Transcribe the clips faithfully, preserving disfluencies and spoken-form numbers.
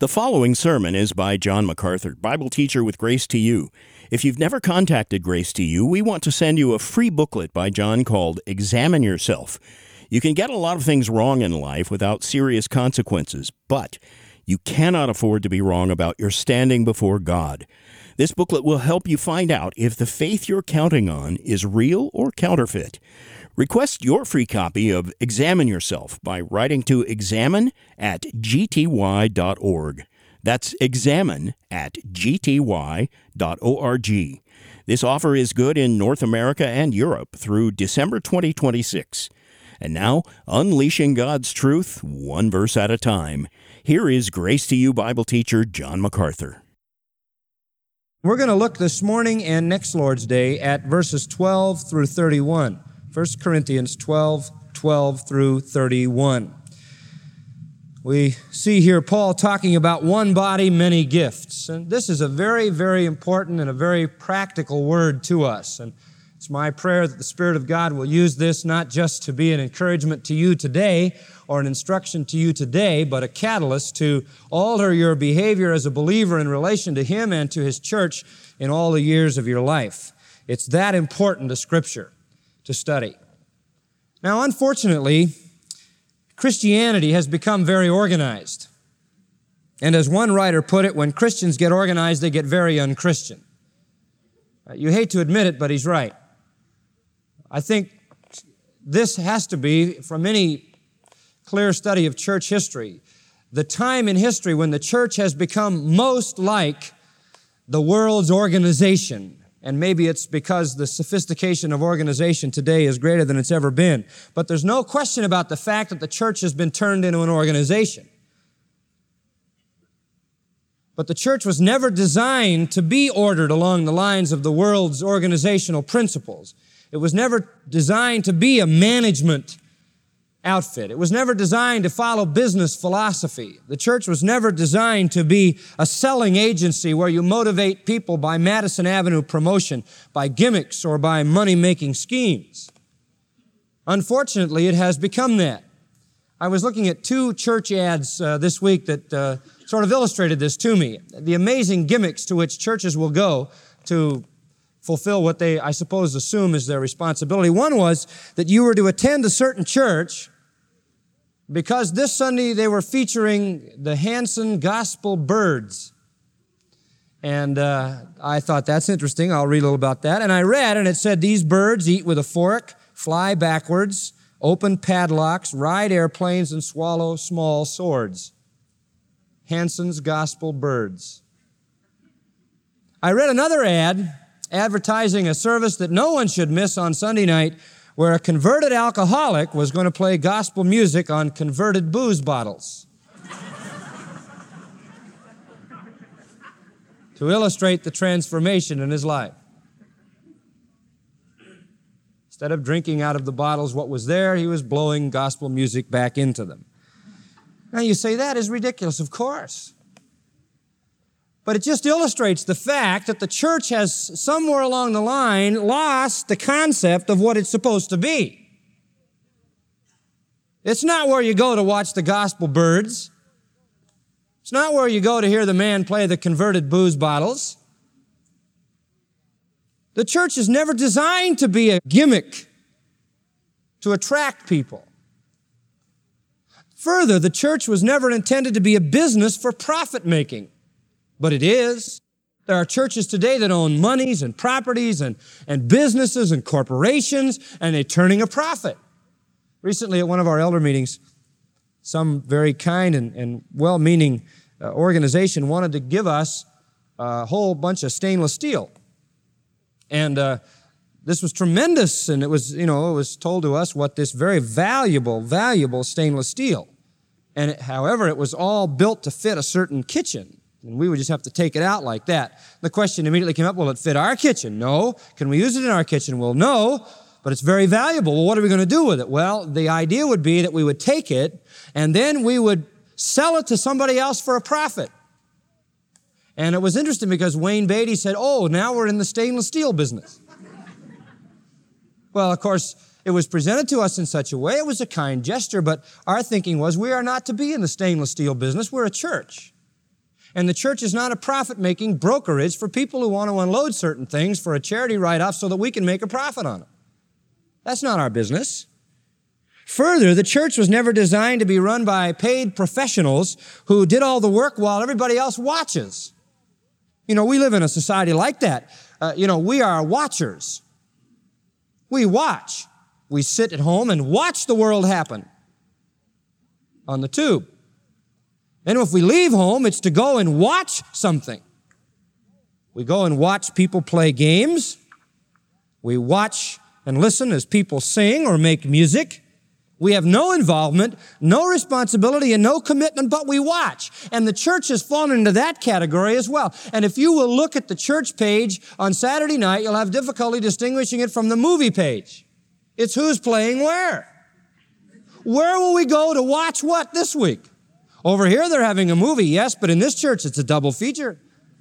The following sermon is by John MacArthur, Bible teacher with Grace to You. If you've never contacted Grace to You, we want to send you a free booklet by John called Examine Yourself. You can get a lot of things wrong in life without serious consequences, but you cannot afford to be wrong about your standing before God. This booklet will help you find out if the faith you're counting on is real or counterfeit. Request your free copy of Examine Yourself by writing to examine at g t y dot org. That's examine at g t y dot org. This offer is good in North America and Europe through December twenty twenty-six. And now, unleashing God's truth, one verse at a time. Here is Grace to You Bible teacher John MacArthur. We're going to look this morning and next Lord's Day at verses twelve through thirty-one. First Corinthians twelve, twelve through thirty-one. We see here Paul talking about one body, many gifts. And this is a very, very important and a very practical word to us. And it's my prayer that the Spirit of God will use this not just to be an encouragement to you today or an instruction to you today, but a catalyst to alter your behavior as a believer in relation to Him and to His church in all the years of your life. It's that important to Scripture to study. Now, unfortunately, Christianity has become very organized. And as one writer put it, when Christians get organized, they get very unchristian. You hate to admit it, but he's right. I think this has to be, from any clear study of church history, the time in history when the church has become most like the world's organization. And maybe it's because the sophistication of organization today is greater than it's ever been. But there's no question about the fact that the church has been turned into an organization. But the church was never designed to be ordered along the lines of the world's organizational principles. It was never designed to be a management outfit. It was never designed to follow business philosophy. The church was never designed to be a selling agency where you motivate people by Madison Avenue promotion, by gimmicks, or by money-making schemes. Unfortunately, it has become that. I was looking at two church ads uh, this week that uh, sort of illustrated this to me. The amazing gimmicks to which churches will go to fulfill what they, I suppose, assume is their responsibility. One was that you were to attend a certain church because this Sunday they were featuring the Hanson Gospel Birds. And uh, I thought, that's interesting. I'll read a little about that. And I read, and it said, these birds eat with a fork, fly backwards, open padlocks, ride airplanes, and swallow small swords. Hanson's Gospel Birds. I read another ad advertising a service that no one should miss on Sunday night, where a converted alcoholic was going to play gospel music on converted booze bottles to illustrate the transformation in his life. Instead of drinking out of the bottles what was there, he was blowing gospel music back into them. Now you say, that is ridiculous, of course. But it just illustrates the fact that the church has somewhere along the line lost the concept of what it's supposed to be. It's not where you go to watch the gospel birds. It's not where you go to hear the man play the converted booze bottles. The church is never designed to be a gimmick to attract people. Further, the church was never intended to be a business for profit-making. But it is. There are churches today that own monies and properties and, and businesses and corporations, and they're turning a profit. Recently at one of our elder meetings, some very kind and, and well-meaning uh, organization wanted to give us a whole bunch of stainless steel. And uh, this was tremendous, and it was, you know, it was told to us what this very valuable, valuable stainless steel. And it, however, it was all built to fit a certain kitchen. And we would just have to take it out like that. The question immediately came up, will it fit our kitchen? No. Can we use it in our kitchen? Well, no, but it's very valuable. Well, what are we going to do with it? Well, the idea would be that we would take it and then we would sell it to somebody else for a profit. And it was interesting because Wayne Beatty said, oh, now we're in the stainless steel business. Well, of course, it was presented to us in such a way. It was a kind gesture, but our thinking was we are not to be in the stainless steel business. We're a church. And the church is not a profit-making brokerage for people who want to unload certain things for a charity write-off so that we can make a profit on them. That's not our business. Further, the church was never designed to be run by paid professionals who did all the work while everybody else watches. You know, we live in a society like that. Uh, you know, we are watchers. We watch. We sit at home and watch the world happen on the tube. Then if we leave home, it's to go and watch something. We go and watch people play games. We watch and listen as people sing or make music. We have no involvement, no responsibility, and no commitment, but we watch. And the church has fallen into that category as well. And if you will look at the church page on Saturday night, you'll have difficulty distinguishing it from the movie page. It's who's playing where. Where will we go to watch what this week? Over here, they're having a movie, yes, but in this church, it's a double feature.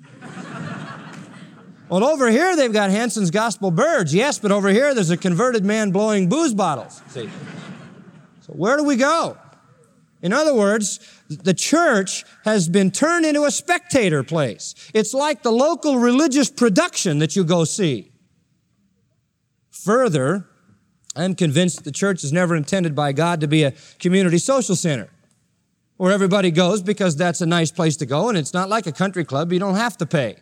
Well, over here, they've got Hanson's Gospel Birds, yes, but over here, there's a converted man blowing booze bottles. See? So where do we go? In other words, the church has been turned into a spectator place. It's like the local religious production that you go see. Further, I'm convinced the church is never intended by God to be a community social center where everybody goes because that's a nice place to go, and it's not like a country club. You don't have to pay.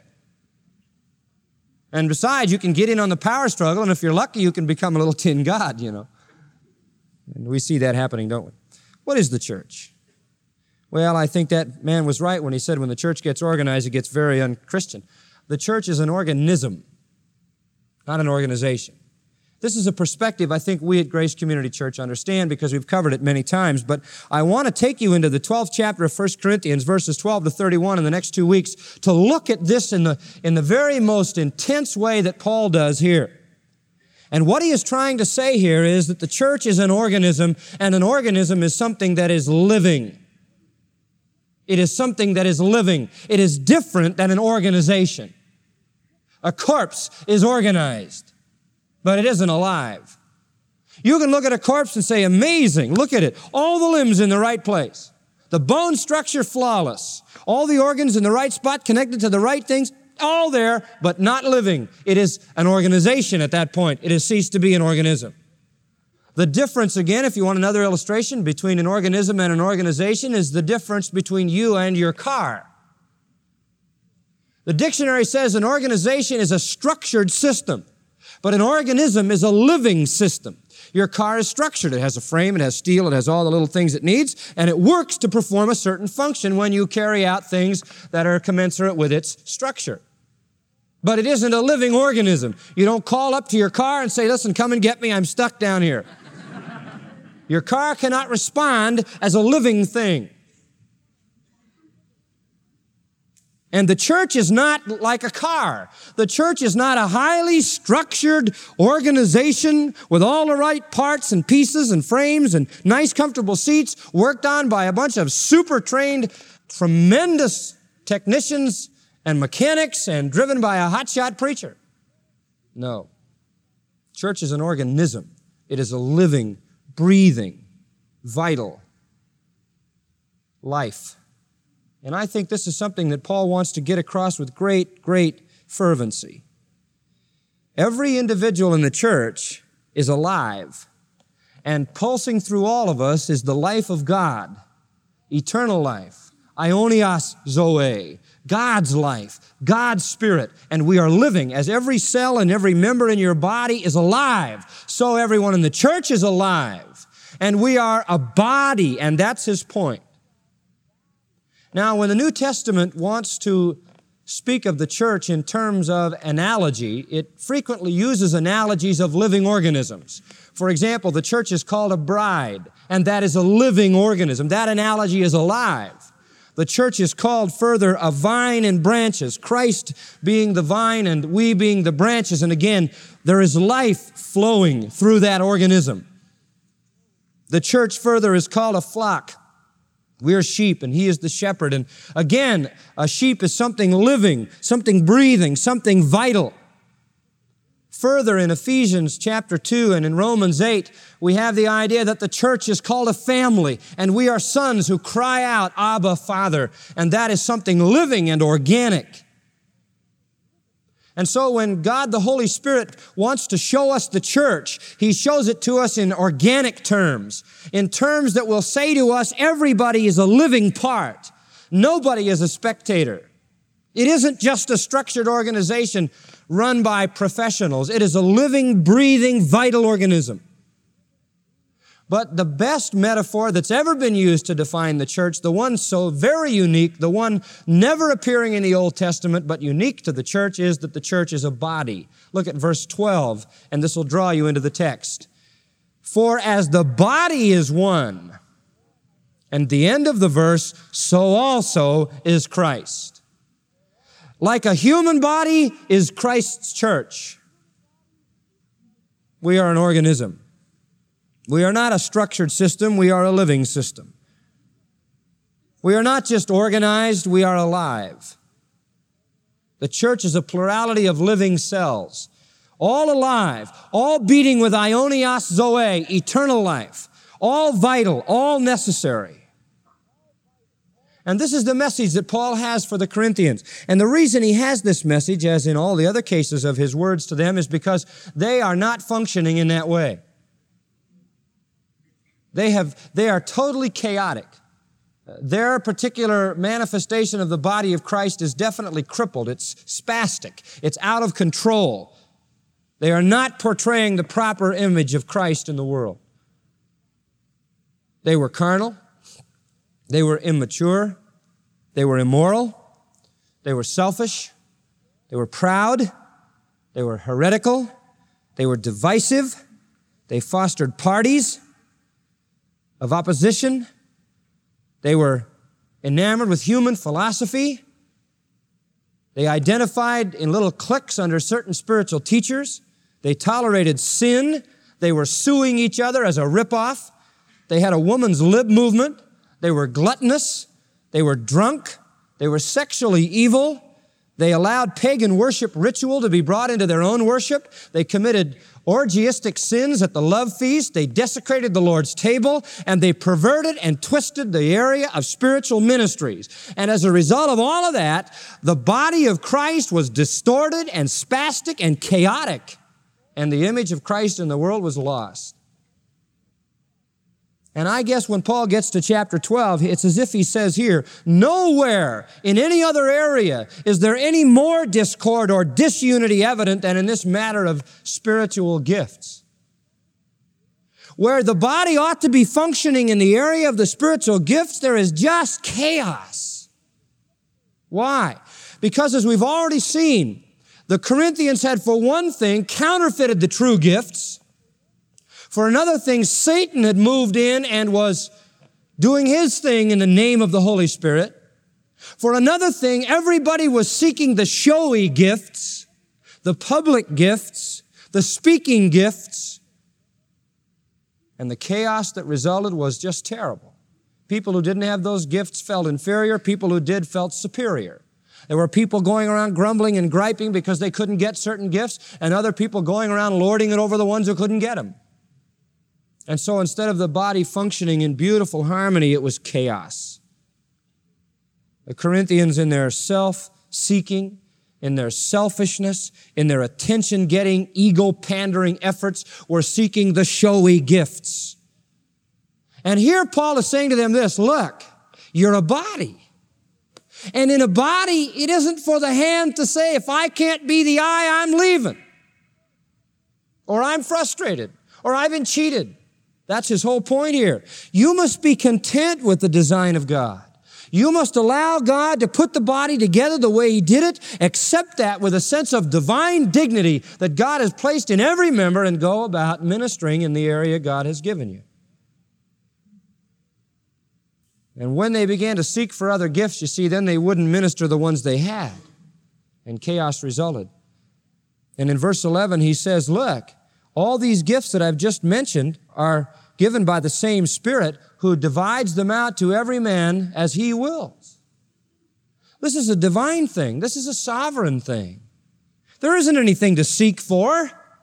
And besides, you can get in on the power struggle, and if you're lucky, you can become a little tin god, you know. And we see that happening, don't we? What is the church? Well, I think that man was right when he said when the church gets organized, it gets very un-Christian. The church is an organism, not an organization. This is a perspective I think we at Grace Community Church understand because we've covered it many times, but I want to take you into the twelfth chapter of First Corinthians, verses twelve to thirty-one in the next two weeks to look at this in the, in the very most intense way that Paul does here. And what he is trying to say here is that the church is an organism, and an organism is something that is living. It is something that is living. It is different than an organization. A corpse is organized, but it isn't alive. You can look at a corpse and say, amazing, look at it. All the limbs in the right place. The bone structure flawless. All the organs in the right spot, connected to the right things, all there, but not living. It is an organization at that point. It has ceased to be an organism. The difference, again, if you want another illustration, between an organism and an organization is the difference between you and your car. The dictionary says an organization is a structured system. But an organism is a living system. Your car is structured. It has a frame, it has steel, it has all the little things it needs, and it works to perform a certain function when you carry out things that are commensurate with its structure. But it isn't a living organism. You don't call up to your car and say, listen, come and get me, I'm stuck down here. Your car cannot respond as a living thing. And the church is not like a car. The church is not a highly structured organization with all the right parts and pieces and frames and nice, comfortable seats worked on by a bunch of super trained, tremendous technicians and mechanics and driven by a hotshot preacher. No. Church is an organism. It is a living, breathing, vital life. And I think this is something that Paul wants to get across with great, great fervency. Every individual in the church is alive, and pulsing through all of us is the life of God, eternal life, aionios zoe, God's life, God's Spirit, and we are living as every cell and every member in your body is alive. So everyone in the church is alive, and we are a body, and that's his point. Now, when the New Testament wants to speak of the church in terms of analogy, it frequently uses analogies of living organisms. For example, the church is called a bride, and that is a living organism. That analogy is alive. The church is called further a vine and branches, Christ being the vine and we being the branches. And again, there is life flowing through that organism. The church further is called a flock. We are sheep, and he is the shepherd. And again, a sheep is something living, something breathing, something vital. Further, in Ephesians chapter two and in Romans eight, we have the idea that the church is called a family, and we are sons who cry out, Abba, Father, and that is something living and organic. And so when God the Holy Spirit wants to show us the church, He shows it to us in organic terms, in terms that will say to us, everybody is a living part. Nobody is a spectator. It isn't just a structured organization run by professionals. It is a living, breathing, vital organism. But the best metaphor that's ever been used to define the church, the one so very unique, the one never appearing in the Old Testament but unique to the church, is that the church is a body. Look at verse twelve, and this will draw you into the text. For as the body is one, and the end of the verse, so also is Christ. Like a human body is Christ's church. We are an organism. We are not a structured system, we are a living system. We are not just organized, we are alive. The church is a plurality of living cells, all alive, all beating with aionios zoe, eternal life, all vital, all necessary. And this is the message that Paul has for the Corinthians. And the reason he has this message, as in all the other cases of his words to them, is because they are not functioning in that way. They have, they are totally chaotic. Their particular manifestation of the body of Christ is definitely crippled. It's spastic. It's out of control. They are not portraying the proper image of Christ in the world. They were carnal. They were immature. They were immoral. They were selfish. They were proud. They were heretical. They were divisive. They fostered parties of opposition. They were enamored with human philosophy. They identified in little cliques under certain spiritual teachers. They tolerated sin. They were suing each other as a ripoff. They had a woman's lib movement. They were gluttonous. They were drunk. They were sexually evil. They allowed pagan worship ritual to be brought into their own worship. They committed orgiastic sins at the love feast. They desecrated the Lord's table, and they perverted and twisted the area of spiritual ministries. And as a result of all of that, the body of Christ was distorted and spastic and chaotic, and the image of Christ in the world was lost. And I guess when Paul gets to chapter twelve, it's as if he says here, nowhere in any other area is there any more discord or disunity evident than in this matter of spiritual gifts. Where the body ought to be functioning in the area of the spiritual gifts, there is just chaos. Why? Because as we've already seen, the Corinthians had, for one thing, counterfeited the true gifts. For another thing, Satan had moved in and was doing his thing in the name of the Holy Spirit. For another thing, everybody was seeking the showy gifts, the public gifts, the speaking gifts. And the chaos that resulted was just terrible. People who didn't have those gifts felt inferior. People who did felt superior. There were people going around grumbling and griping because they couldn't get certain gifts, and other people going around lording it over the ones who couldn't get them. And so instead of the body functioning in beautiful harmony, it was chaos. The Corinthians, in their self-seeking, in their selfishness, in their attention-getting, ego-pandering efforts, were seeking the showy gifts. And here Paul is saying to them this, look, you're a body. And in a body, it isn't for the hand to say, if I can't be the eye, I'm leaving. Or I'm frustrated. Or I've been cheated. That's his whole point here. You must be content with the design of God. You must allow God to put the body together the way He did it, accept that with a sense of divine dignity that God has placed in every member, and go about ministering in the area God has given you. And when they began to seek for other gifts, you see, then they wouldn't minister the ones they had, and chaos resulted. And in verse eleven, he says, look, all these gifts that I've just mentioned are given by the same Spirit who divides them out to every man as He wills. This is a divine thing. This is a sovereign thing. There isn't anything to seek for.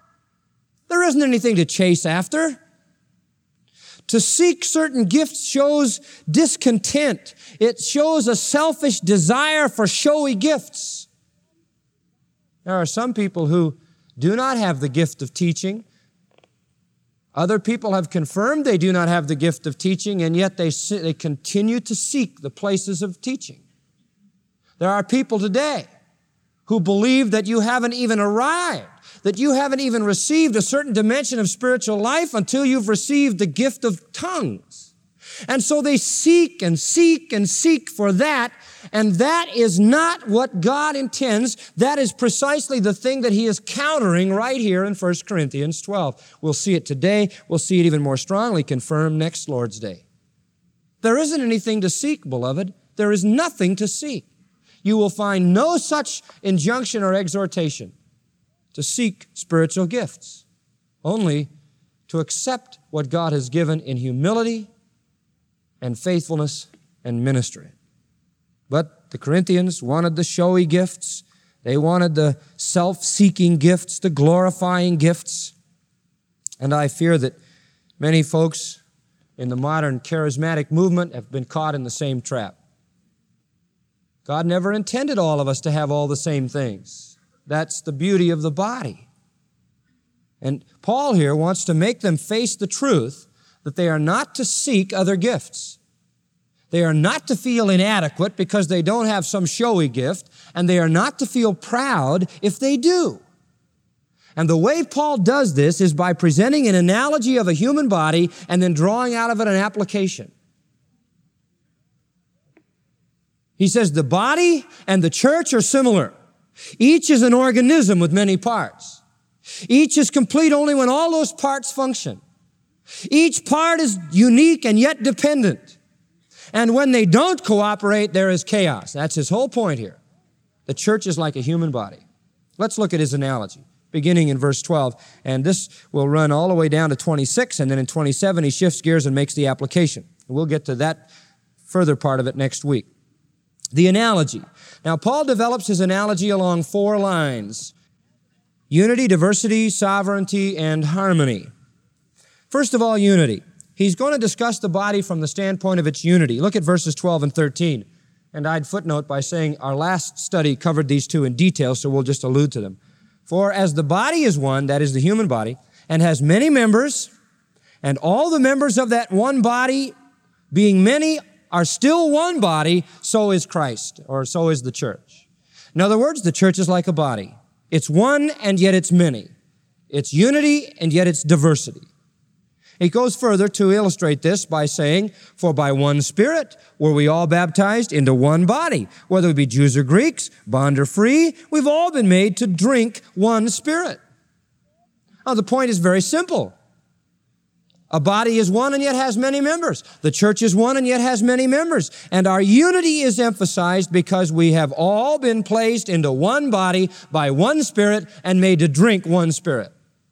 There isn't anything to chase after. To seek certain gifts shows discontent. It shows a selfish desire for showy gifts. There are some people who do not have the gift of teaching. Other people have confirmed they do not have the gift of teaching, and yet they, they continue to seek the places of teaching. There are people today who believe that you haven't even arrived, that you haven't even received a certain dimension of spiritual life until you've received the gift of tongues. And so they seek and seek and seek for that, and that is not what God intends. That is precisely the thing that He is countering right here in First Corinthians twelve. We'll see it today. We'll see it even more strongly confirmed next Lord's Day. There isn't anything to seek, beloved. There is nothing to seek. You will find no such injunction or exhortation to seek spiritual gifts, only to accept what God has given in humility and faithfulness and ministry. But the Corinthians wanted the showy gifts. They wanted the self-seeking gifts, the glorifying gifts. And I fear that many folks in the modern charismatic movement have been caught in the same trap. God never intended all of us to have all the same things. That's the beauty of the body. And Paul here wants to make them face the truth that they are not to seek other gifts. They are not to feel inadequate because they don't have some showy gift, and they are not to feel proud if they do. And the way Paul does this is by presenting an analogy of a human body and then drawing out of it an application. He says the body and the church are similar. Each is an organism with many parts. Each is complete only when all those parts function. Each part is unique and yet dependent. And when they don't cooperate, there is chaos. That's his whole point here. The church is like a human body. Let's look at his analogy, beginning in verse twelve. And this will run all the way down to twenty-six, and then in twenty-seven he shifts gears and makes the application. We'll get to that further part of it next week. The analogy. Now, Paul develops his analogy along four lines: unity, diversity, sovereignty, and harmony. First of all, unity. He's going to discuss the body from the standpoint of its unity. Look at verses twelve and thirteen. And I'd footnote by saying our last study covered these two in detail, so we'll just allude to them. For as the body is one, that is the human body, and has many members, and all the members of that one body, being many, are still one body, so is Christ, or so is the church. In other words, the church is like a body. It's one, and yet it's many. It's unity, and yet it's diversity. He goes further to illustrate this by saying, for by one Spirit were we all baptized into one body. Whether we be Jews or Greeks, bond or free, we've all been made to drink one Spirit. Now, the point is very simple. A body is one and yet has many members. The church is one and yet has many members. And our unity is emphasized because we have all been placed into one body by one Spirit and made to drink one Spirit.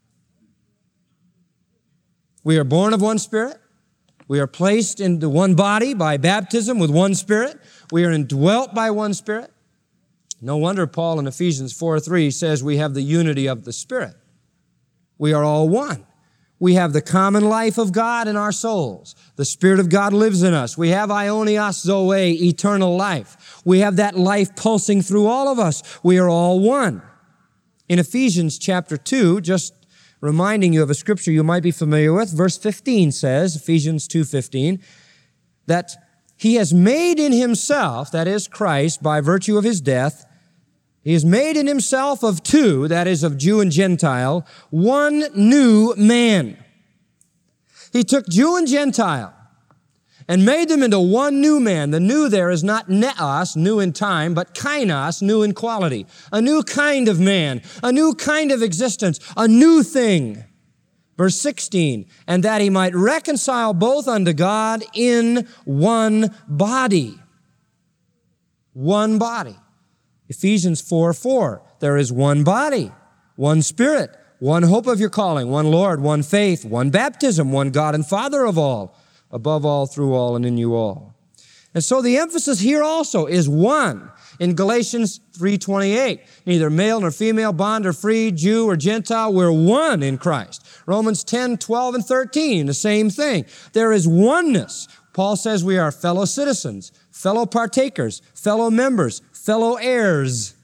We are born of one Spirit. We are placed into one body by baptism with one Spirit. We are indwelt by one Spirit. No wonder Paul in Ephesians four three says we have the unity of the Spirit. We are all one. We have the common life of God in our souls. The Spirit of God lives in us. We have aionios zoe, eternal life. We have that life pulsing through all of us. We are all one. In Ephesians chapter two, just reminding you of a scripture you might be familiar with, verse fifteen says, Ephesians two fifteen, that He has made in Himself, that is Christ, by virtue of His death, He has made in Himself of two, that is of Jew and Gentile, one new man. He took Jew and Gentile and made them into one new man. The new there is not neos, new in time, but kainos, new in quality. A new kind of man, a new kind of existence, a new thing. Verse sixteen, and that He might reconcile both unto God in one body. One body. Ephesians four four, there is one body, one Spirit, one hope of your calling, one Lord, one faith, one baptism, one God and Father of all, above all, through all, and in you all. And so the emphasis here also is one. In Galatians three twenty-eight, neither male nor female, bond or free, Jew or Gentile, we're one in Christ. Romans ten, twelve, and thirteen, the same thing. There is oneness. Paul says we are fellow citizens, fellow partakers, fellow members, fellow heirs.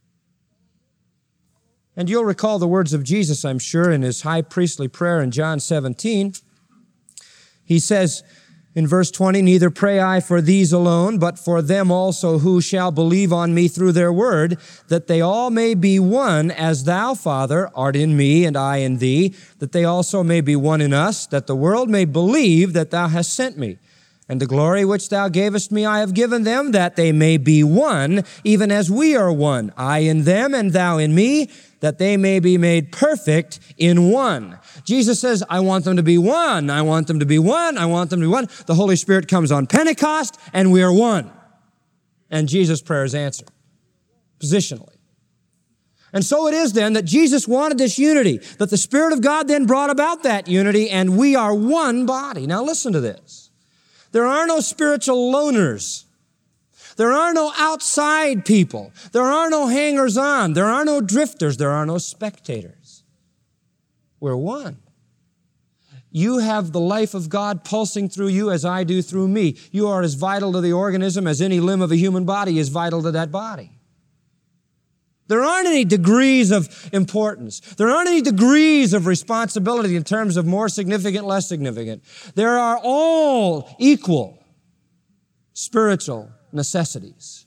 And you'll recall the words of Jesus, I'm sure, in his high priestly prayer in John seventeen. He says, in verse twenty, neither pray I for these alone, but for them also who shall believe on me through their word, that they all may be one, as thou, Father, art in me and I in thee, that they also may be one in us, that the world may believe that thou hast sent me. And the glory which thou gavest me I have given them, that they may be one, even as we are one, I in them and thou in me, that they may be made perfect in one. Jesus says, I want them to be one. I want them to be one. I want them to be one. The Holy Spirit comes on Pentecost, and we are one. And Jesus' prayer is answered, positionally. And so it is then that Jesus wanted this unity, that the Spirit of God then brought about that unity, and we are one body. Now listen to this. There are no spiritual loners. There are no outside people. There are no hangers-on. There are no drifters. There are no spectators. We're one. You have the life of God pulsing through you as I do through me. You are as vital to the organism as any limb of a human body is vital to that body. There aren't any degrees of importance. There aren't any degrees of responsibility in terms of more significant, less significant. There are all equal spiritual necessities.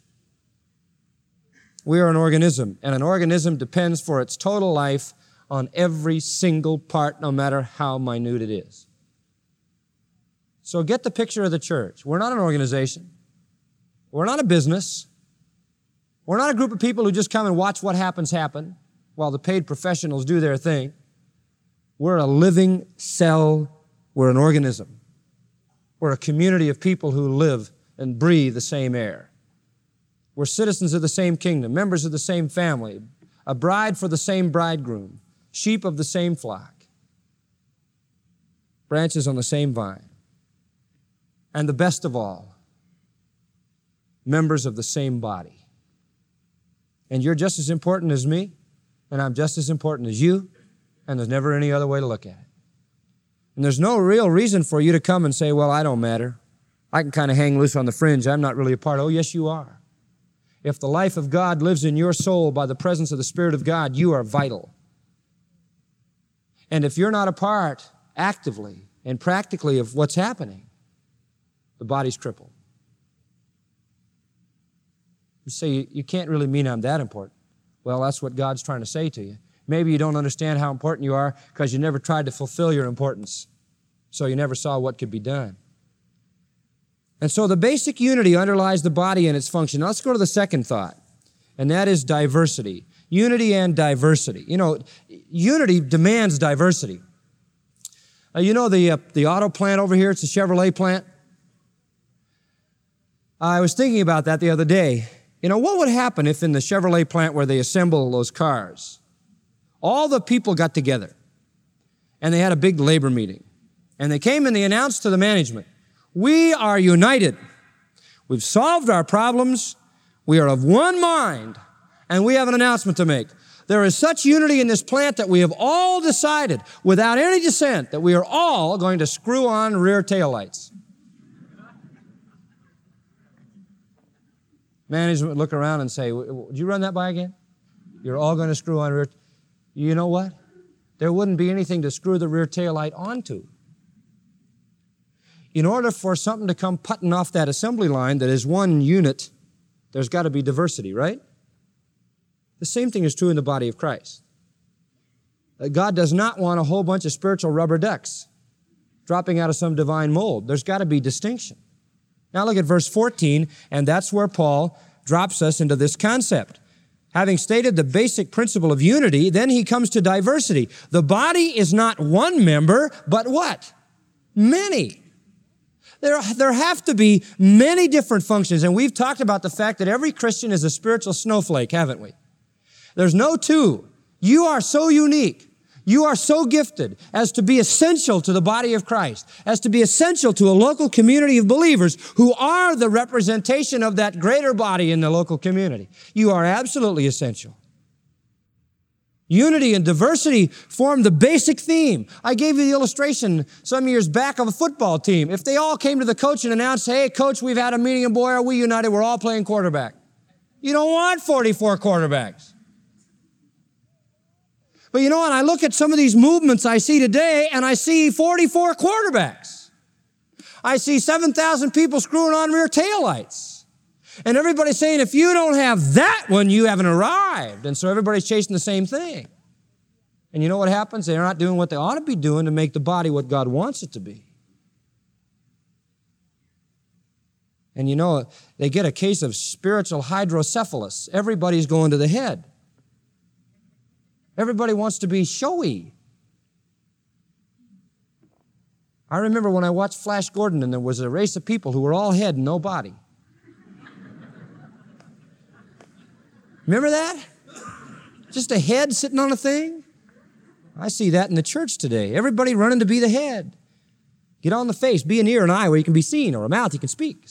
We are an organism, and an organism depends for its total life on every single part, no matter how minute it is. So get the picture of the church. We're not an organization. We're not a business. We're not a group of people who just come and watch what happens happen while the paid professionals do their thing. We're a living cell. We're an organism. We're a community of people who live and breathe the same air. We're citizens of the same kingdom, members of the same family, a bride for the same bridegroom, sheep of the same flock, branches on the same vine. And the best of all, members of the same body. And you're just as important as me, and I'm just as important as you, and there's never any other way to look at it. And there's no real reason for you to come and say, well, I don't matter. I can kind of hang loose on the fringe. I'm not really a part. Oh, yes, you are. If the life of God lives in your soul by the presence of the Spirit of God, you are vital. And if you're not a part actively and practically of what's happening, the body's crippled. You say, you can't really mean I'm that important. Well, that's what God's trying to say to you. Maybe you don't understand how important you are because you never tried to fulfill your importance, so you never saw what could be done. And so the basic unity underlies the body and its function. Now let's go to the second thought, and that is diversity. Unity and diversity. You know, unity demands diversity. Uh, you know the, uh, the auto plant over here, it's a Chevrolet plant? I was thinking about that the other day. You know, what would happen if in the Chevrolet plant where they assemble those cars, all the people got together and they had a big labor meeting and they came and they announced to the management, we are united. We've solved our problems. We are of one mind and we have an announcement to make. There is such unity in this plant that we have all decided without any dissent that we are all going to screw on rear taillights. Management would look around and say, would you run that by again? You're all going to screw on rear. You know what? There wouldn't be anything to screw the rear tail light onto. In order for something to come putting off that assembly line that is one unit, there's got to be diversity, right? The same thing is true in the body of Christ. God does not want a whole bunch of spiritual rubber ducks dropping out of some divine mold. There's got to be distinction. Now look at verse fourteen, and that's where Paul drops us into this concept. Having stated the basic principle of unity, then he comes to diversity. The body is not one member, but what? Many. There, there have to be many different functions, and we've talked about the fact that every Christian is a spiritual snowflake, haven't we? There's no two. You are so unique. You are so gifted as to be essential to the body of Christ, as to be essential to a local community of believers who are the representation of that greater body in the local community. You are absolutely essential. Unity and diversity form the basic theme. I gave you the illustration some years back of a football team. If they all came to the coach and announced, hey, coach, we've had a meeting and boy, are we united, we're all playing quarterback. You don't want forty-four quarterbacks. But you know what? I look at some of these movements I see today, and I see forty-four quarterbacks. I see seven thousand people screwing on rear taillights. And everybody's saying, if you don't have that one, you haven't arrived. And so everybody's chasing the same thing. And you know what happens? They're not doing what they ought to be doing to make the body what God wants it to be. And you know, they get a case of spiritual hydrocephalus. Everybody's going to the head. Everybody wants to be showy. I remember when I watched Flash Gordon and there was a race of people who were all head and no body. Remember that? Just a head sitting on a thing? I see that in the church today. Everybody running to be the head. Get on the face, be an ear and eye where you can be seen, or a mouth you can speak.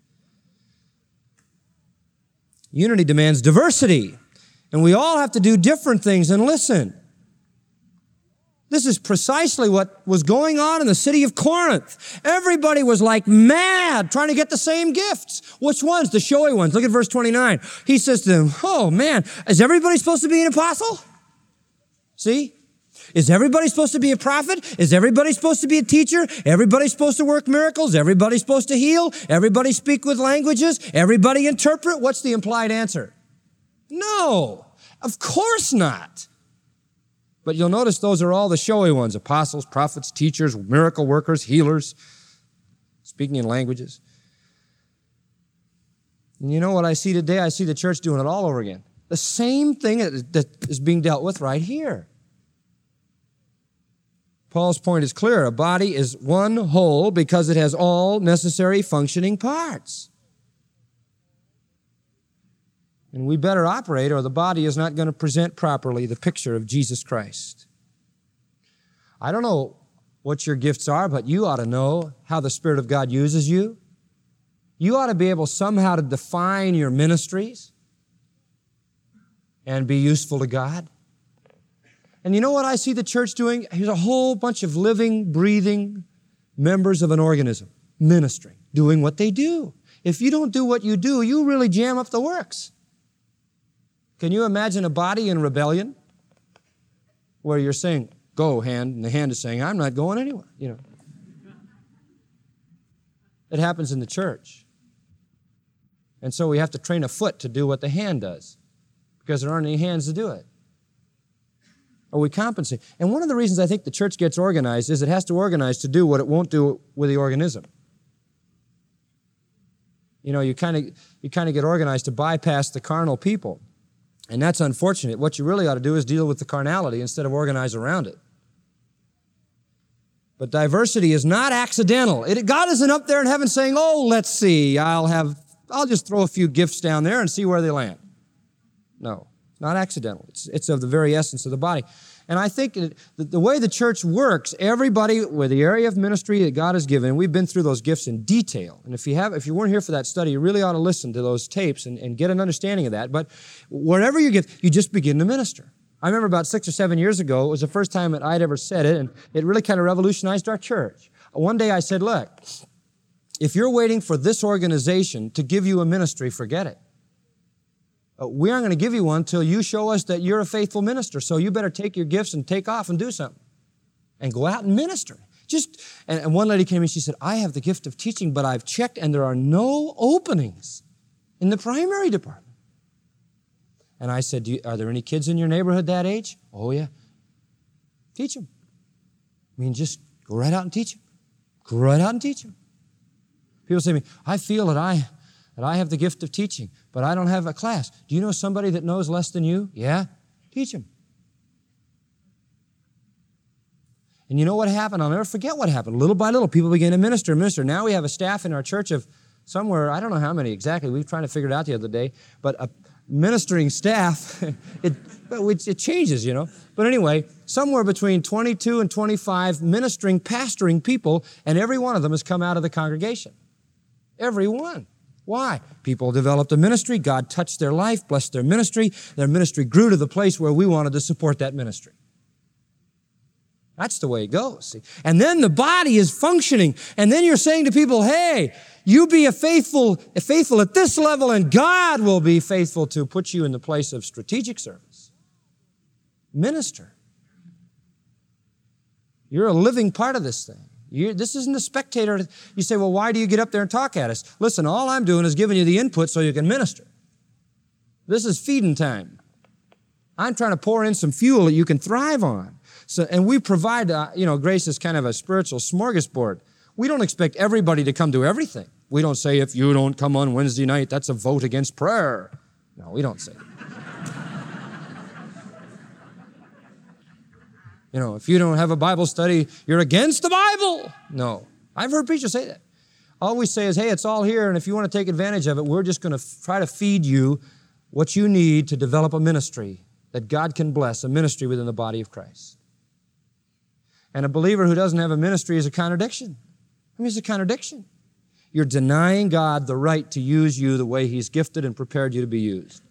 Unity demands diversity. And we all have to do different things and listen. This is precisely what was going on in the city of Corinth. Everybody was like mad trying to get the same gifts. Which ones? The showy ones. Look at verse twenty-nine. He says to them, oh man, is everybody supposed to be an apostle? See? Is everybody supposed to be a prophet? Is everybody supposed to be a teacher? Everybody supposed to work miracles? Everybody supposed to heal? Everybody speak with languages? Everybody interpret? What's the implied answer? No, of course not. But you'll notice those are all the showy ones: apostles, prophets, teachers, miracle workers, healers, speaking in languages. And you know what I see today? I see the church doing it all over again. The same thing that is being dealt with right here. Paul's point is clear. A body is one whole because it has all necessary functioning parts. And we better operate, or the body is not going to present properly the picture of Jesus Christ. I don't know what your gifts are, but you ought to know how the Spirit of God uses you. You ought to be able somehow to define your ministries and be useful to God. And you know what I see the church doing? Here's a whole bunch of living, breathing members of an organism, ministering, doing what they do. If you don't do what you do, you really jam up the works. Can you imagine a body in rebellion where you're saying, go, hand, and the hand is saying, I'm not going anywhere, you know. It happens in the church. And so we have to train a foot to do what the hand does because there aren't any hands to do it. Or we compensate. And one of the reasons I think the church gets organized is it has to organize to do what it won't do with the organism. You know, you kind of you kind of get organized to bypass the carnal people. And that's unfortunate. What you really ought to do is deal with the carnality instead of organize around it. But diversity is not accidental. It, God isn't up there in heaven saying, oh, let's see, I'll have, I'll just throw a few gifts down there and see where they land. No, not accidental. It's, it's of the very essence of the body. And I think it, the, the way the church works, everybody with the area of ministry that God has given, we've been through those gifts in detail. And if you have, if you weren't here for that study, you really ought to listen to those tapes and, and get an understanding of that. But wherever you get, you just begin to minister. I remember about six or seven years ago, it was the first time that I'd ever said it, and it really kind of revolutionized our church. One day I said, look, if you're waiting for this organization to give you a ministry, forget it. We aren't going to give you one until you show us that you're a faithful minister. So you better take your gifts and take off and do something. And go out and minister. Just, and, and one lady came in, she said, I have the gift of teaching, but I've checked and there are no openings in the primary department. And I said, Do you, are there any kids in your neighborhood that age? Oh, yeah. Teach them. I mean, just go right out and teach them. Go right out and teach them. People say to me, I feel that I... that I have the gift of teaching, but I don't have a class. Do you know somebody that knows less than you? Yeah? Teach them. And you know what happened? I'll never forget what happened. Little by little, people began to minister and minister. Now we have a staff in our church of somewhere, I don't know how many exactly. We were trying to figure it out the other day, but uh, ministering staff, it, it changes, you know. But anyway, somewhere between twenty-two and twenty-five ministering, pastoring people, and every one of them has come out of the congregation. Every one. Why? People developed a ministry. God touched their life, blessed their ministry. Their ministry grew to the place where we wanted to support that ministry. That's the way it goes. See? And then the body is functioning. And then you're saying to people, hey, you be a faithful, a faithful at this level, and God will be faithful to put you in the place of strategic service. Minister. You're a living part of this thing. You're, this isn't a spectator. You say, well, why do you get up there and talk at us? Listen, all I'm doing is giving you the input so you can minister. This is feeding time. I'm trying to pour in some fuel that you can thrive on. So, and we provide, uh, you know, Grace is kind of a spiritual smorgasbord. We don't expect everybody to come to everything. We don't say, if you don't come on Wednesday night, that's a vote against prayer. No, we don't say that. You know, if you don't have a Bible study, you're against the Bible. No. I've heard preachers say that. All we say is, hey, it's all here, and if you want to take advantage of it, we're just going to f- try to feed you what you need to develop a ministry that God can bless, a ministry within the body of Christ. And a believer who doesn't have a ministry is a contradiction. I mean, it's a contradiction. You're denying God the right to use you the way He's gifted and prepared you to be used.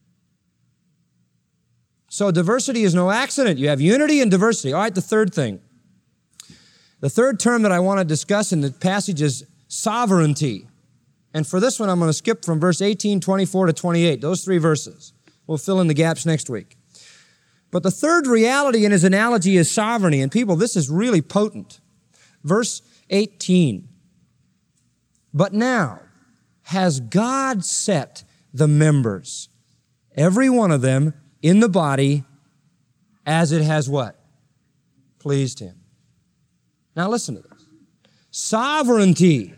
So diversity is no accident. You have unity and diversity. All right, the third thing. The third term that I want to discuss in the passage is sovereignty. And for this one, I'm going to skip from verse eighteen, twenty-four to twenty-eight, those three verses. We'll fill in the gaps next week. But the third reality in his analogy is sovereignty. And people, this is really potent. Verse eighteen. But now has God set the members, every one of them, in the body as it has what? Pleased Him. Now listen to this. Sovereignty.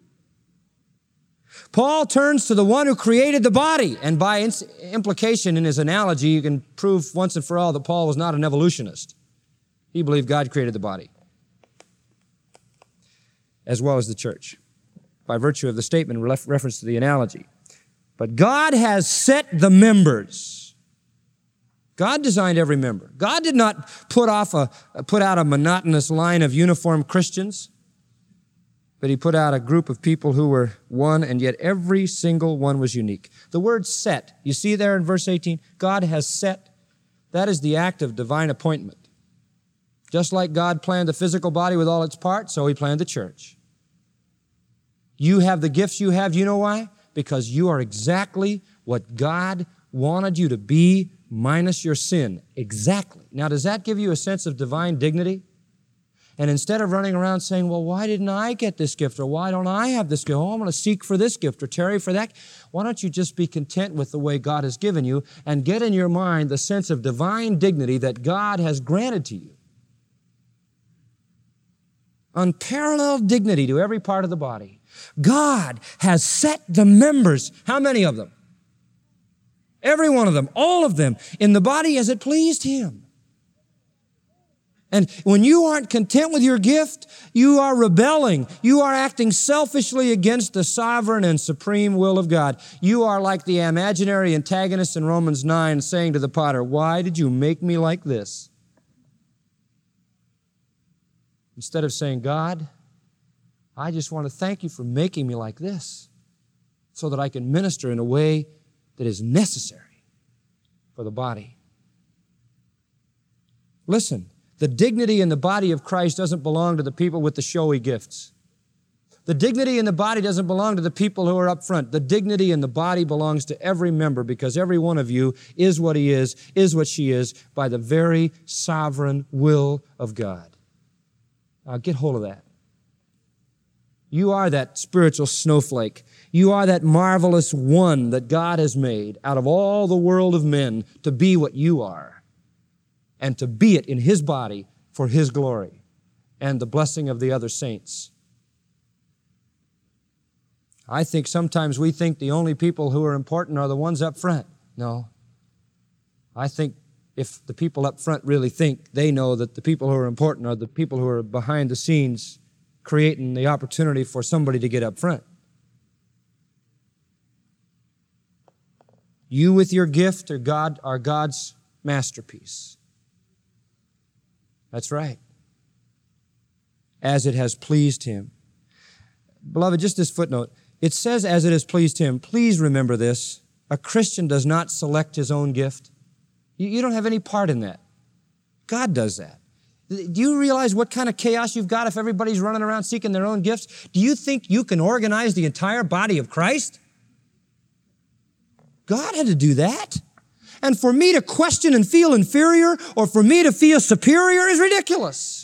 Paul turns to the one who created the body, and by implication in his analogy, you can prove once and for all that Paul was not an evolutionist. He believed God created the body, as well as the church, by virtue of the statement in reference to the analogy. But God has set the members. God designed every member. God did not put off a, put out a monotonous line of uniformed Christians, but He put out a group of people who were one, and yet every single one was unique. The word set, you see there in verse eighteen, God has set. That is the act of divine appointment. Just like God planned the physical body with all its parts, so He planned the church. You have the gifts you have, you know why? Because you are exactly what God wanted you to be, minus your sin. Exactly. Now, does that give you a sense of divine dignity? And instead of running around saying, well, why didn't I get this gift? Or why don't I have this gift? Oh, I'm going to seek for this gift or tarry for that. Why don't you just be content with the way God has given you and get in your mind the sense of divine dignity that God has granted to you? Unparalleled dignity to every part of the body. God has set the members, how many of them? Every one of them, all of them, in the body as it pleased Him. And when you aren't content with your gift, you are rebelling. You are acting selfishly against the sovereign and supreme will of God. You are like the imaginary antagonist in Romans nine saying to the potter, why did you make me like this? Instead of saying, God, I just want to thank you for making me like this so that I can minister in a way that is necessary for the body. Listen. The dignity in the body of Christ doesn't belong to the people with the showy gifts. The dignity in the body doesn't belong to the people who are up front. The dignity in the body belongs to every member because every one of you is what he is, is what she is, by the very sovereign will of God. Now get hold of that. You are that spiritual snowflake. You are that marvelous one that God has made out of all the world of men to be what you are. And to be it in His body for His glory and the blessing of the other saints. I think sometimes we think the only people who are important are the ones up front. No. I think if the people up front really think, they know that the people who are important are the people who are behind the scenes creating the opportunity for somebody to get up front. You with your gift are God are God's masterpiece. That's right. As it has pleased Him. Beloved, just this footnote. It says, as it has pleased Him. Please remember this. A Christian does not select his own gift. You, you don't have any part in that. God does that. Do you realize what kind of chaos you've got if everybody's running around seeking their own gifts? Do you think you can organize the entire body of Christ? God had to do that. And for me to question and feel inferior or for me to feel superior is ridiculous.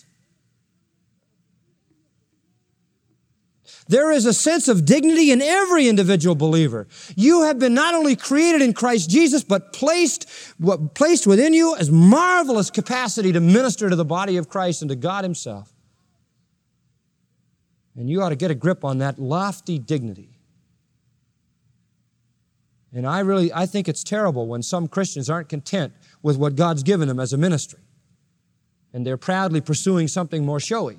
There is a sense of dignity in every individual believer. You have been not only created in Christ Jesus, but placed, placed within you as marvelous capacity to minister to the body of Christ and to God Himself. And you ought to get a grip on that lofty dignity. And I really, I think it's terrible when some Christians aren't content with what God's given them as a ministry. And they're proudly pursuing something more showy.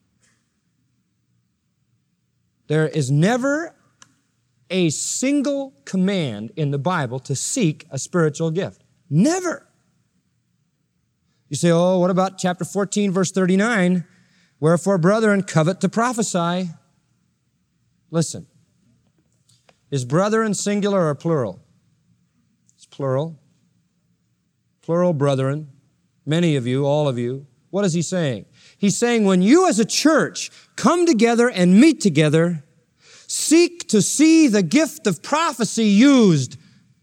There is never a single command in the Bible to seek a spiritual gift. Never. You say, oh, what about chapter fourteen, verse thirty-nine? Wherefore, brethren, covet to prophesy. Listen. Is brethren singular or plural? It's plural. Plural brethren. Many of you, all of you. What is he saying? He's saying when you as a church come together and meet together, seek to see the gift of prophecy used.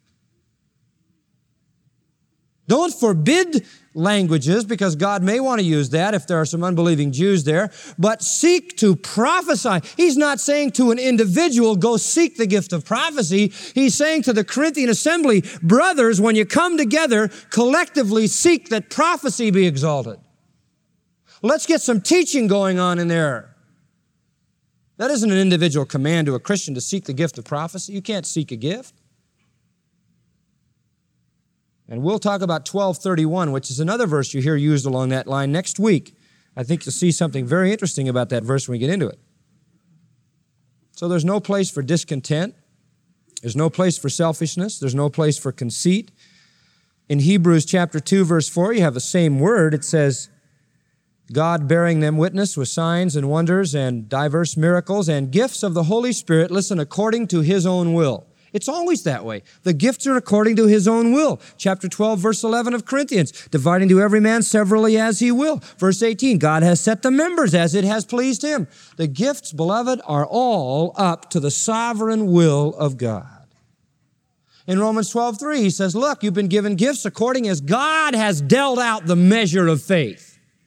Don't forbid languages because God may want to use that if there are some unbelieving Jews there, but seek to prophesy. He's not saying to an individual, go seek the gift of prophecy. He's saying to the Corinthian assembly, brothers, when you come together, collectively seek that prophecy be exalted. Let's get some teaching going on in there. That isn't an individual command to a Christian to seek the gift of prophecy. You can't seek a gift. And we'll talk about twelve thirty-one, which is another verse you hear used along that line next week. I think you'll see something very interesting about that verse when we get into it. So there's no place for discontent. There's no place for selfishness. There's no place for conceit. In Hebrews chapter two, verse four, you have the same word. It says, God bearing them witness with signs and wonders and diverse miracles and gifts of the Holy Spirit, listen, according to His own will. It's always that way. The gifts are according to His own will. Chapter twelve, verse eleven of Corinthians, dividing to every man severally as he will. Verse eighteen, God has set the members as it has pleased Him. The gifts, beloved, are all up to the sovereign will of God. In Romans twelve, three, he says, look, you've been given gifts according as God has dealt out the measure of faith.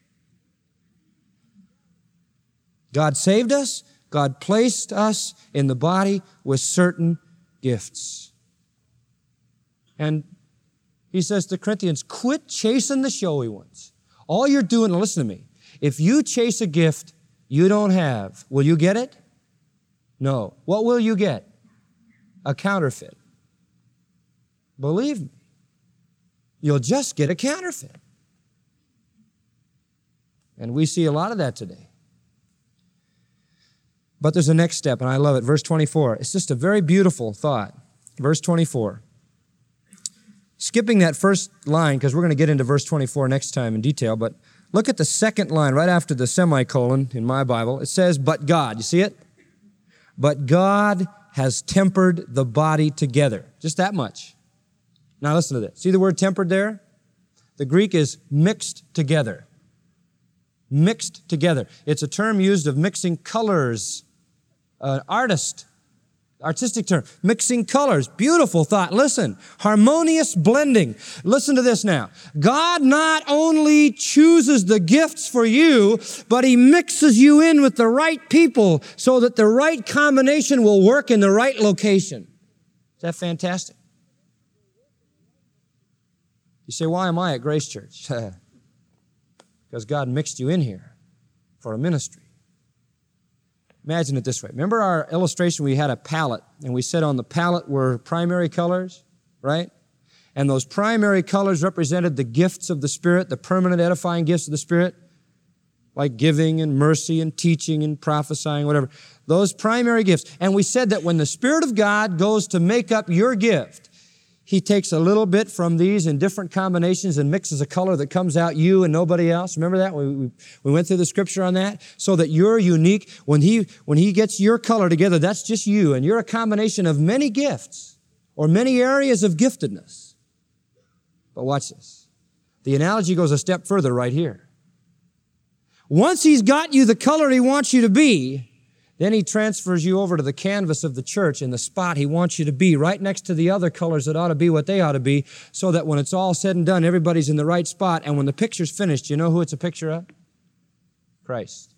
God saved us. God placed us in the body with certain gifts. And he says to Corinthians, quit chasing the showy ones. All you're doing, listen to me, if you chase a gift you don't have, will you get it? No. What will you get? A counterfeit. Believe me, you'll just get a counterfeit. And we see a lot of that today. But there's a next step, and I love it. Verse twenty-four. It's just a very beautiful thought. Verse twenty-four. Skipping that first line, because we're going to get into verse twenty-four next time in detail, but look at the second line right after the semicolon in my Bible. It says, but God. You see it? But God has tempered the body together. Just that much. Now listen to this. See the word tempered there? The Greek is mixed together. Mixed together. It's a term used of mixing colors. An artist, artistic term, mixing colors. Beautiful thought. Listen, harmonious blending. Listen to this now. God not only chooses the gifts for you, but He mixes you in with the right people so that the right combination will work in the right location. Is that fantastic? You say, why am I at Grace Church? Because God mixed you in here for a ministry. Imagine it this way. Remember our illustration? We had a palette, and we said on the palette were primary colors, right? And those primary colors represented the gifts of the Spirit, the permanent edifying gifts of the Spirit, like giving and mercy and teaching and prophesying, whatever. Those primary gifts. And we said that when the Spirit of God goes to make up your gift, He takes a little bit from these in different combinations and mixes a color that comes out you and nobody else. Remember that? We, we, we went through the scripture on that. So that you're unique. When he, when he gets your color together, that's just you. And you're a combination of many gifts or many areas of giftedness. But watch this. The analogy goes a step further right here. Once he's got you the color he wants you to be, then he transfers you over to the canvas of the church in the spot he wants you to be, right next to the other colors that ought to be what they ought to be, so that when it's all said and done, everybody's in the right spot. And when the picture's finished, you know who it's a picture of? Christ.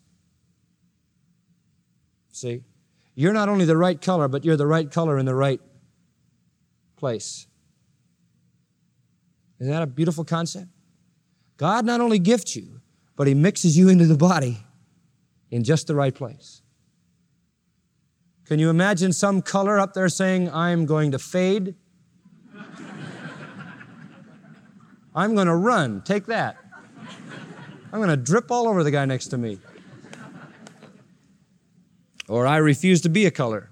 See? You're not only the right color, but you're the right color in the right place. Isn't that a beautiful concept? God not only gifts you, but he mixes you into the body in just the right place. Can you imagine some color up there saying, I'm going to fade? I'm going to run. Take that. I'm going to drip all over the guy next to me. Or I refuse to be a color.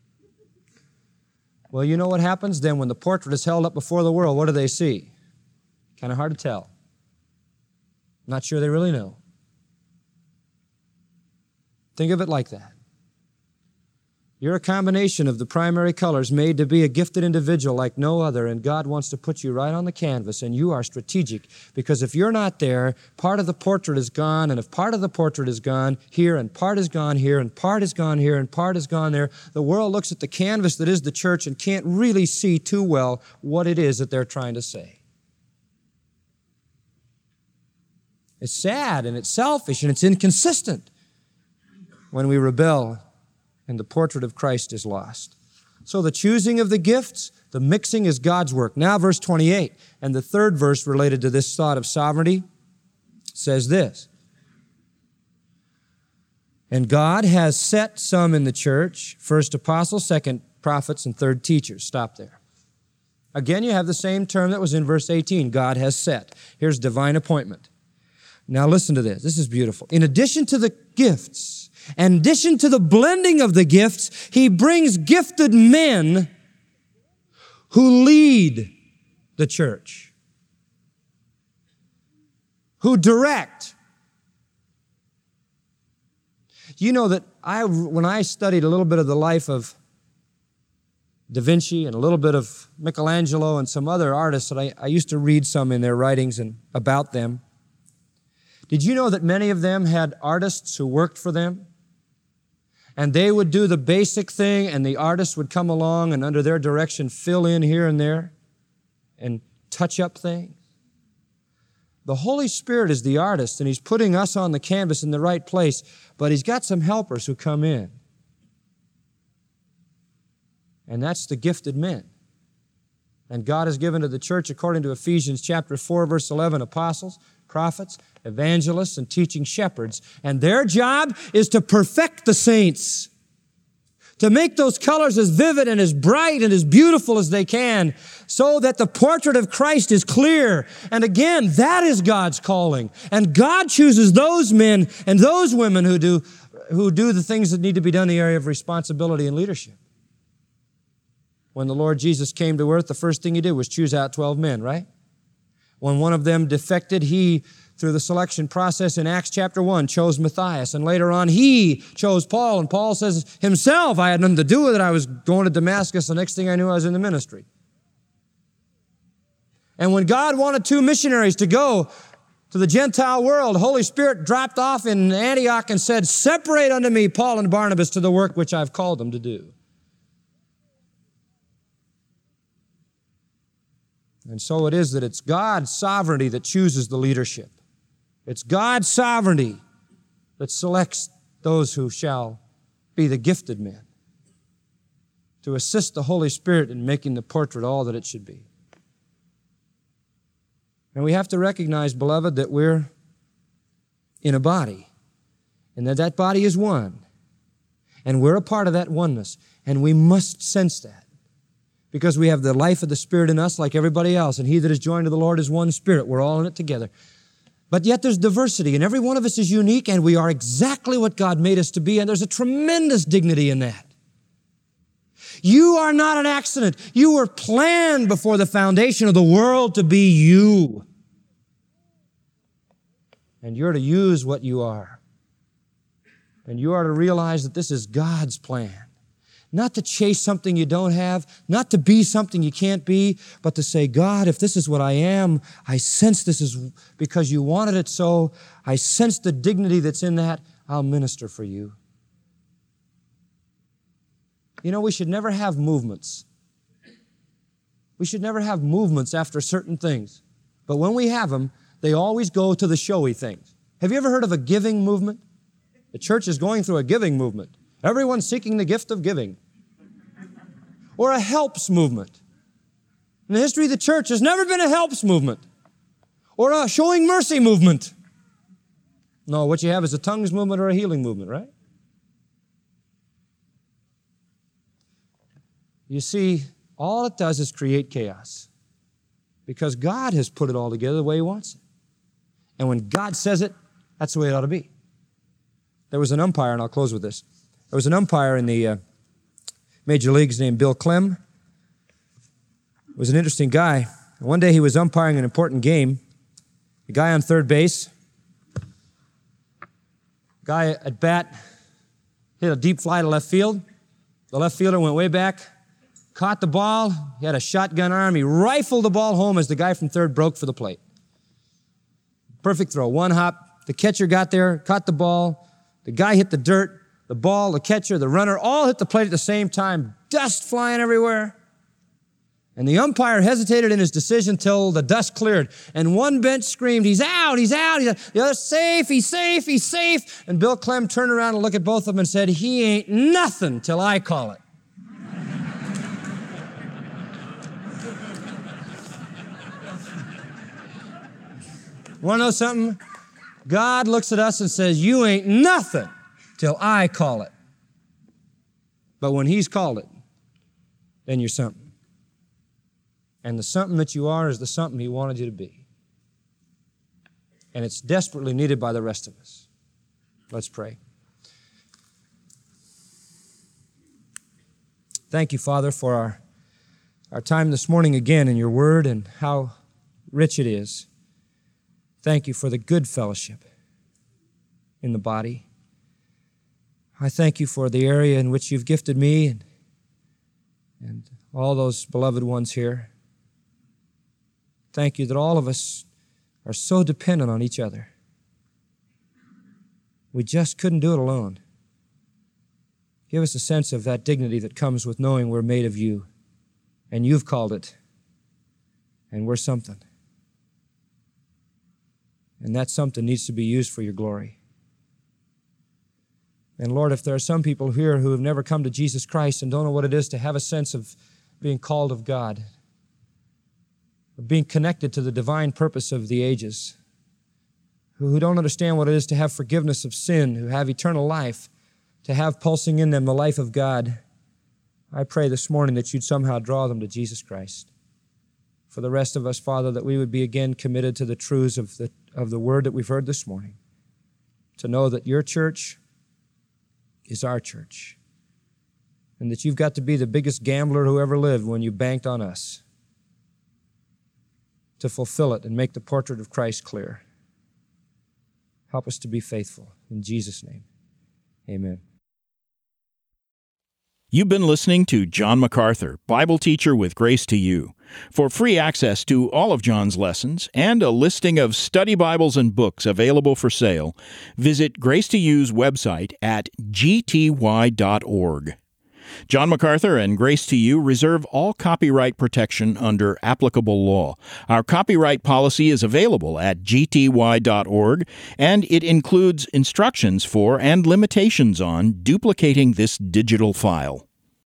Well, you know what happens then when the portrait is held up before the world? What do they see? Kind of hard to tell. Not sure they really know. Think of it like that. You're a combination of the primary colors made to be a gifted individual like no other, and God wants to put you right on the canvas, and you are strategic, because if you're not there, part of the portrait is gone, and if part of the portrait is gone here, and part is gone here, and part is gone here, and part is gone there, the world looks at the canvas that is the church and can't really see too well what it is that they're trying to say. It's sad, and it's selfish, and it's inconsistent when we rebel and the portrait of Christ is lost. So the choosing of the gifts, the mixing is God's work. Now verse twenty-eight, and the third verse related to this thought of sovereignty says this. And God has set some in the church, first apostles, second prophets, and third teachers. Stop there. Again, you have the same term that was in verse eighteen, God has set. Here's divine appointment. Now listen to this. This is beautiful. In addition to the gifts, in addition to the blending of the gifts, he brings gifted men who lead the church, who direct. You know that I, when I studied a little bit of the life of Da Vinci and a little bit of Michelangelo and some other artists, that I, I used to read some in their writings and about them. Did you know that many of them had artists who worked for them? And they would do the basic thing, and the artist would come along and under their direction fill in here and there and touch up things. The Holy Spirit is the artist, and he's putting us on the canvas in the right place, but he's got some helpers who come in. And that's the gifted men. And God has given to the church, according to Ephesians chapter four, verse eleven, apostles, prophets, evangelists, and teaching shepherds. And their job is to perfect the saints, to make those colors as vivid and as bright and as beautiful as they can, so that the portrait of Christ is clear. And again, that is God's calling. And God chooses those men and those women who do, who do the things that need to be done in the area of responsibility and leadership. When the Lord Jesus came to earth, the first thing he did was choose out twelve men, right? When one of them defected, he, through the selection process in Acts chapter one, chose Matthias. And later on, he chose Paul. And Paul says himself, I had nothing to do with it. I was going to Damascus. The next thing I knew, I was in the ministry. And when God wanted two missionaries to go to the Gentile world, the Holy Spirit dropped off in Antioch and said, separate unto me Paul and Barnabas to the work which I've called them to do. And so it is that it's God's sovereignty that chooses the leadership. It's God's sovereignty that selects those who shall be the gifted men to assist the Holy Spirit in making the portrait all that it should be. And we have to recognize, beloved, that we're in a body, and that that body is one, and we're a part of that oneness, and we must sense that. Because we have the life of the Spirit in us like everybody else. And he that is joined to the Lord is one Spirit. We're all in it together. But yet there's diversity, and every one of us is unique, and we are exactly what God made us to be, and there's a tremendous dignity in that. You are not an accident. You were planned before the foundation of the world to be you. And you're to use what you are. And you are to realize that this is God's plan. Not to chase something you don't have, not to be something you can't be, but to say, God, if this is what I am, I sense this is because you wanted it so. I sense the dignity that's in that. I'll minister for you. You know, we should never have movements. We should never have movements after certain things. But when we have them, they always go to the showy things. Have you ever heard of a giving movement? The church is going through a giving movement. Everyone's seeking the gift of giving. Or a helps movement. In the history of the church, there's never been a helps movement. Or a showing mercy movement. No, what you have is a tongues movement or a healing movement, right? You see, all it does is create chaos. Because God has put it all together the way He wants it. And when God says it, that's the way it ought to be. There was an umpire, and I'll close with this. There was an umpire in the uh, Major Leagues named Bill Clem. He was an interesting guy. One day he was umpiring an important game. The guy on third base, the guy at bat hit a deep fly to left field. The left fielder went way back, caught the ball. He had a shotgun arm. He rifled the ball home as the guy from third broke for the plate. Perfect throw, one hop. The catcher got there, caught the ball. The guy hit the dirt. The ball, the catcher, the runner, all hit the plate at the same time. Dust flying everywhere. And the umpire hesitated in his decision till the dust cleared. And one bench screamed, he's out, he's out. He's out. The other, safe, he's safe, he's safe. And Bill Clem turned around and looked at both of them and said, he ain't nothing till I call it. Want to know something? God looks at us and says, you ain't nothing till I call it. But when He's called it, then you're something. And the something that you are is the something He wanted you to be. And it's desperately needed by the rest of us. Let's pray. Thank you, Father, for our, our time this morning again in your word and how rich it is. Thank you for the good fellowship in the body. I thank you for the area in which you've gifted me and, and all those beloved ones here. Thank you that all of us are so dependent on each other. We just couldn't do it alone. Give us a sense of that dignity that comes with knowing we're made of you, and you've called it, and we're something. And that something needs to be used for your glory. And Lord, if there are some people here who have never come to Jesus Christ and don't know what it is to have a sense of being called of God, of being connected to the divine purpose of the ages, who don't understand what it is to have forgiveness of sin, who have eternal life, to have pulsing in them the life of God, I pray this morning that you'd somehow draw them to Jesus Christ. For the rest of us, Father, that we would be again committed to the truths of the, of the word that we've heard this morning, to know that your church is our church, and that you've got to be the biggest gambler who ever lived when you banked on us to fulfill it and make the portrait of Christ clear. Help us to be faithful. In Jesus' name, amen. You've been listening to John MacArthur, Bible teacher with Grace to You. For free access to all of John's lessons and a listing of study Bibles and books available for sale, visit Grace to You's website at g t y dot org. John MacArthur and Grace to You reserve all copyright protection under applicable law. Our copyright policy is available at g t y dot org, and it includes instructions for and limitations on duplicating this digital file.